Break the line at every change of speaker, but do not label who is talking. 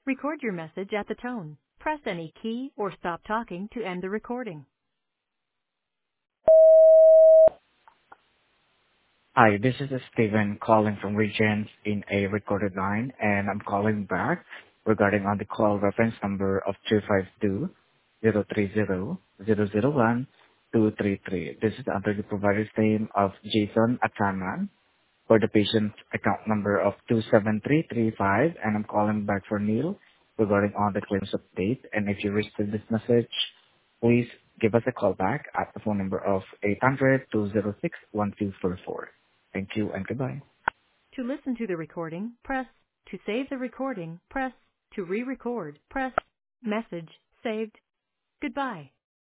Record your message at the tone. Press any key or stop talking to end the recording.
Hi, this is Steven calling from Regents in a recorded line, and I'm calling back regarding on the call reference number of 252-030-001-233. This is under the provider's name of Jason Ataman for the patient's account number of 27335, and I'm calling back for Neil regarding on the claims update. And if you received this message, please give us a call back at the phone number of 800-206-1244. Thank you and goodbye.
To listen to the recording, press. To save the recording, press. To re-record, press. Message saved. Goodbye.